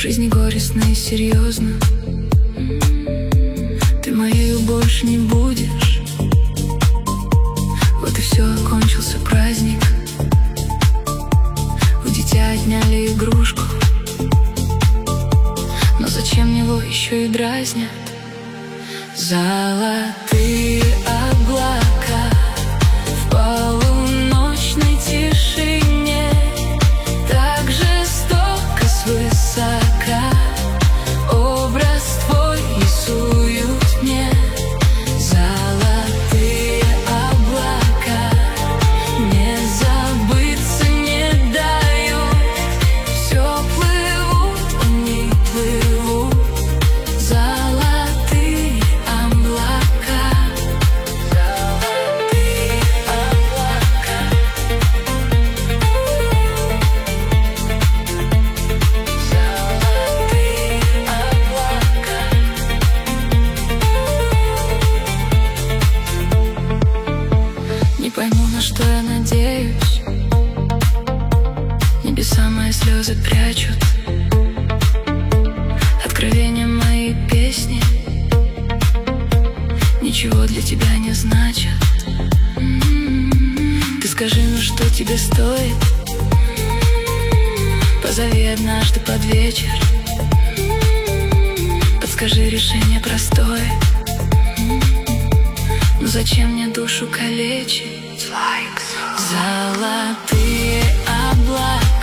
жизни горестно и серьезно. Ты моею больше не будешь. Вот и все, окончился праздник. У дитя отняли игрушку, но зачем его еще и дразнят? Золотые облака в полуночной тишине, так жестоко свысока образ твой рисуют мне. Золотые облака не забыться не дают, все плывут, они плывут. Золотые облака, золотые облака, золотые облака. Не пойму, на что я надеюсь. Небеса мои слезы прячут, откровения мои песни ничего для тебя не значат. Ты скажи, ну что тебе стоит? Позови однажды под вечер, подскажи решение простое. Ну зачем мне душу калечить? Золотые облака